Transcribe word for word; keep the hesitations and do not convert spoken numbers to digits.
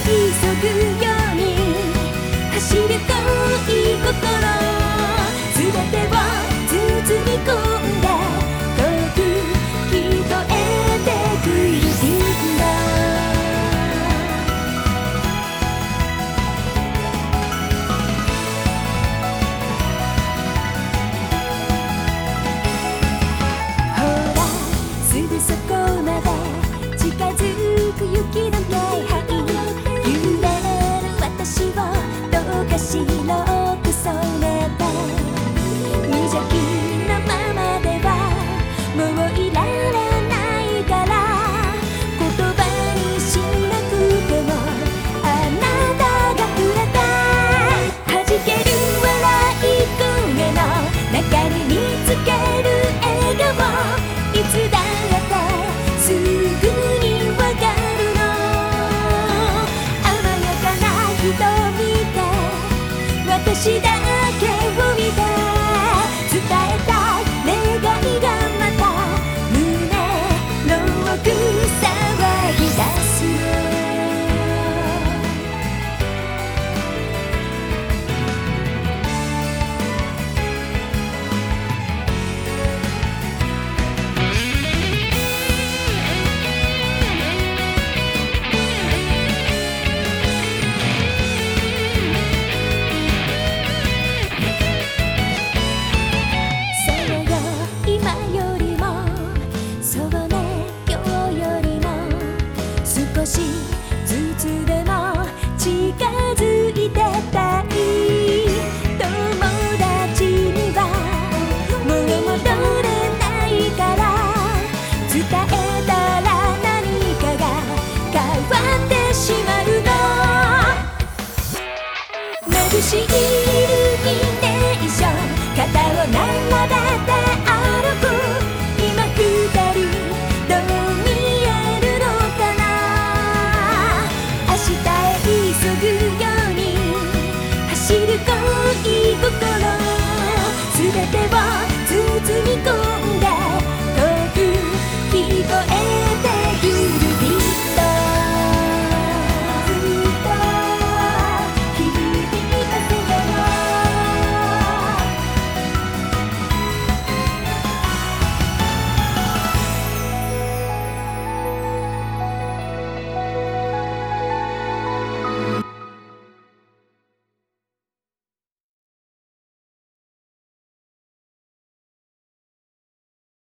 ぐように走る遠い心全てを包み込んで遠く聞こえてくるんだほらすぐそこまで近づく雪の気配白く染めて無邪気なままではもういられないから言葉にしなくてもあなたがくれた弾ける笑い声の中に見つける笑顔いつだってすぐにわかるの甘やかな瞳私だけを見て伝えたい願いがまた胸の奥騒ぎ出す少しずつでも近づいてたい友達にはもう戻れないから伝えたら何かが変わってしまうの眩しい